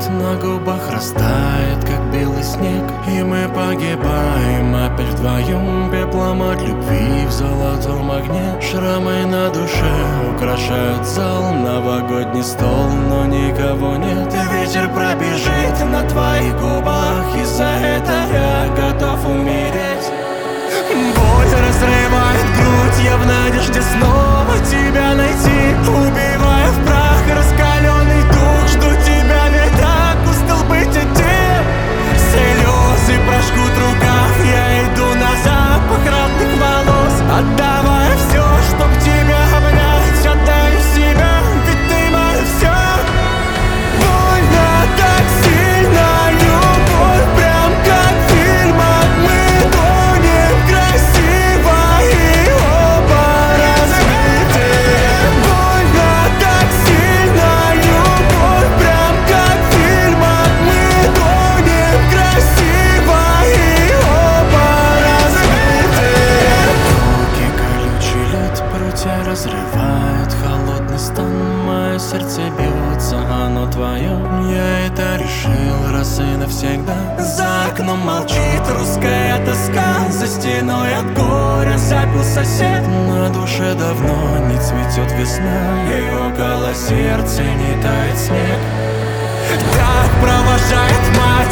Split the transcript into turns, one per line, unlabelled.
на губах растает, как белый снег. И мы погибаем опять вдвоем, пеплом от любви в золотом огне. Шрамы на душе украшают зал, новогодний стол, но никого нет. Ветер пробежит на твоих губах, и за это я готов умереть. Боль разрывает грудь, я в надежде снова тебя найти. Убивая в прах раскаленный дух, жду тебя, ведь так устал быть один. Слезы прожгут рукав, я иду на запах родных волос, отдавая все, чтоб тебя обнять, отдаю себя, ведь ты мое все. Больно так сильно, любовь прям как в фильмах. Мы тонем красиво и оба разбитые. Больно так сильно, любовь прям как в фильмах. Мы тонем красиво и оба разбитые. Руки колючий лед, прутья разрывают холодный стон. Мое сердце бьется, оно твое. Я это решил раз и навсегда. За окном молчит русская тоска, за стеной от горя запил сосед. На душе давно не цветет весна, и около сердца не тает снег. Так провожает мать